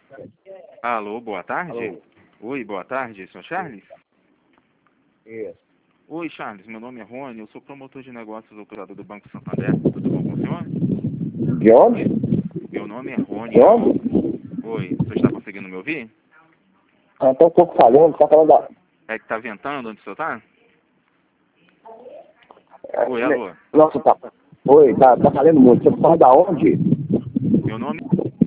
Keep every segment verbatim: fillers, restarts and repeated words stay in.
Alô, boa tarde. Alô. Oi, boa tarde, senhor Charles? Isso. Oi, Charles, meu nome é Rony, eu sou promotor de negócios operador do Banco Santander. Tudo bom com o senhor? De onde? Meu nome é Rony. De onde? Oi, você está conseguindo me ouvir? Ah, tá um pouco falhando, tá falando da... É que tá ventando onde o senhor tá? É, Oi, né? alô. Nossa, tá... Oi, tá, tá falando muito. Você fala da onde? Meu nome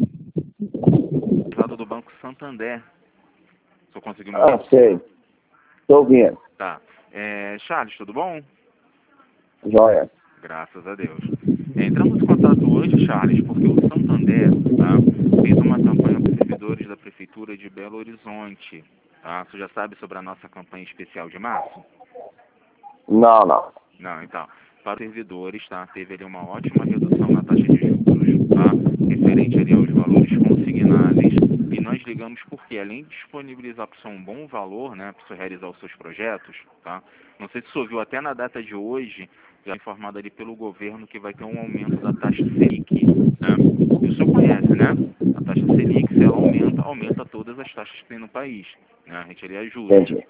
é lado do Banco Santander. O senhor conseguiu me Ah, ouvir? sei. Tô ouvindo. Tá. É, Charles, tudo bom? Joia. Graças a Deus. É, entramos em contato hoje, Charles, porque o Santander, tá, fez uma campanha para os servidores da Prefeitura de Belo Horizonte. Tá? Você já sabe sobre a nossa campanha especial de março? Não, não. Não, então. Para os servidores, tá, teve ali uma ótima redução na taxa de juros, tá, referente ali aos valores consignáveis. E nós ligamos porque, além de disponibilizar para o senhor um bom valor, né, para o senhor realizar os seus projetos, tá, não sei se o senhor viu até na data de hoje, já informado ali pelo governo que vai ter um aumento da taxa Selic, né? E o senhor conhece, né? A taxa Selic, se ela aumenta, aumenta todas as taxas que tem no país, né? A gente ali ajuda, Entendi.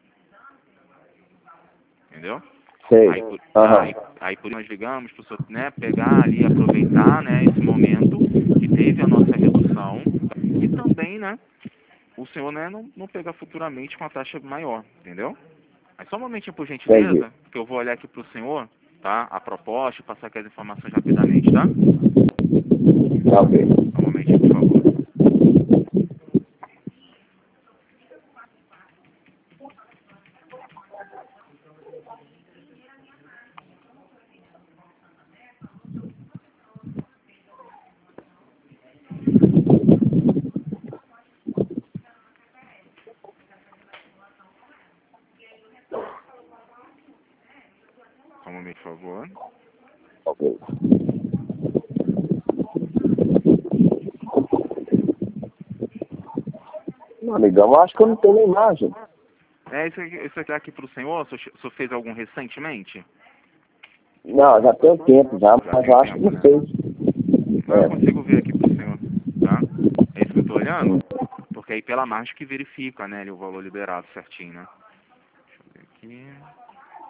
entendeu? Sei. Aí por, Aham. aí, aí por isso nós ligamos para o senhor, né, pegar ali, aproveitar, né, esse momento que teve a nossa redução e também, né, o senhor, né, não, não pegar futuramente com a taxa maior, entendeu? Aí só um momentinho, por Entendi. gentileza, que eu vou olhar aqui para o senhor, tá, a proposta e passar aqui as informações rapidamente, tá? Tá ok. Só um momentinho, por favor. Só um momento, por favor. Ok. Não, amigão, eu acho que eu não tenho nem imagem. É, isso aqui, isso aqui é aqui para o senhor, o senhor, o senhor fez algum recentemente? Não, já tem um tempo já, Já mas tem eu acho que tempo, não né? fez. Não, eu É. consigo ver aqui pro senhor, tá? É isso que eu tô olhando? Hum. Porque aí pela margem que verifica, né, ali, o valor liberado certinho, né? Deixa eu ver aqui.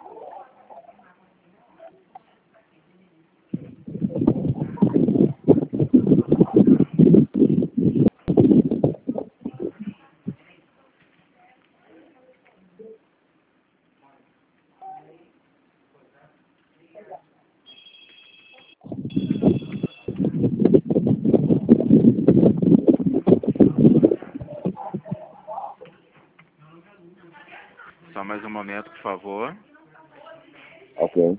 Só mais um momento, por favor. Ok.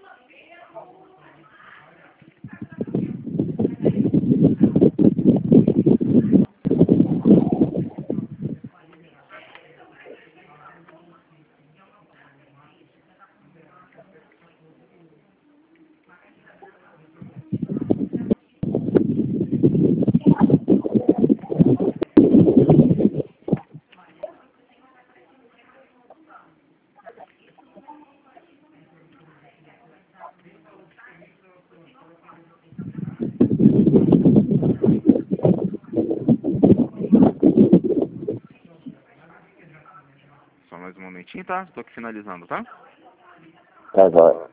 Só mais um momentinho, tá? Tô aqui finalizando, tá? Tá jóia.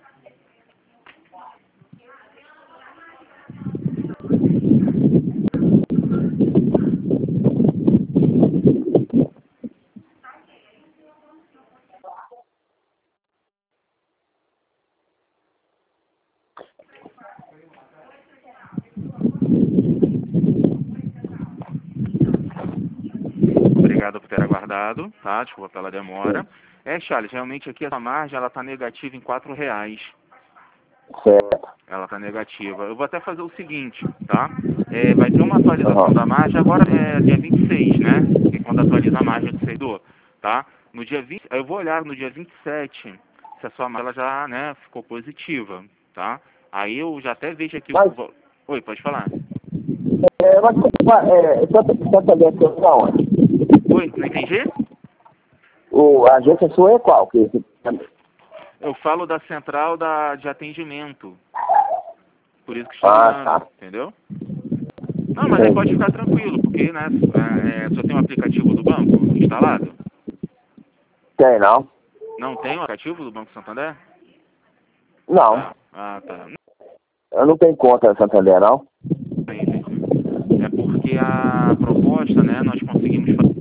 Obrigado por ter aguardado, tá? Desculpa pela demora. É, Charles, realmente aqui essa margem, ela tá negativa em quatro reais. Certo. Ela tá negativa. Eu vou até fazer o seguinte, tá? É, vai ter uma atualização Aham. da margem agora, é dia vinte e seis, né? Que é quando atualiza a margem do servidor, tá? No dia vinte, eu vou olhar no dia vinte e sete se a sua margem ela já, né, ficou positiva, tá? Aí eu já até vejo aqui o... Mas, o- Oi, pode falar. é, mas, é, Santa Santa Bessa da onde? Oi, não entendi? O, a agência sua é qual? Que, que, Eu falo da central da, de atendimento, por isso que estou ah, ligando, tá. entendeu? Não, mas aí pode Entendi. ficar tranquilo, porque porque, né, é, é, só tem um aplicativo do banco instalado? Tem, não? Não tem o aplicativo do Banco Santander? Não. Ah, ah tá. Eu não tenho conta no Santander, não? Entendi. É porque a proposta, né, nós conseguimos fazer.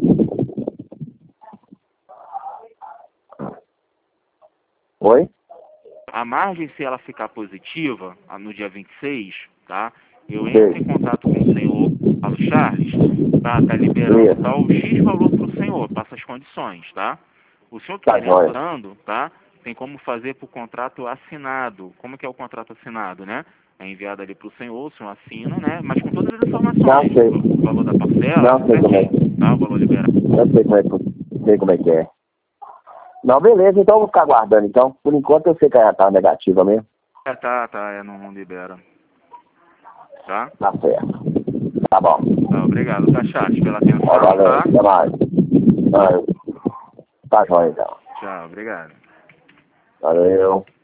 Oi? A margem, se ela ficar positiva ah, no dia vinte e seis, tá? Eu Sei. entro em contato com o senhor Paulo Charles, tá? Tá liberando Isso. tá, o X valor para o senhor, passa as condições, tá? O senhor Tá joia. querendo, tá? Tem como fazer para o contrato assinado. Como que é o contrato assinado, né? É enviado ali para o senhor, o senhor assina, né? Mas com todas as informações. Não sei. O valor da parcela, Não sei como é. certinho, tá? O valor liberado. Eu sei como é que, sei como é, que é. Não, beleza, então eu vou ficar aguardando, então. Por enquanto eu sei que ela tá negativa mesmo. É, tá, tá, é, não, não libera. Tá? Tá certo. Tá bom. Tá, obrigado, tá, Charles, pela atenção, Ó, valeu, tá? até mais. Ah, tá joia, então. Tchau, obrigado. Valeu.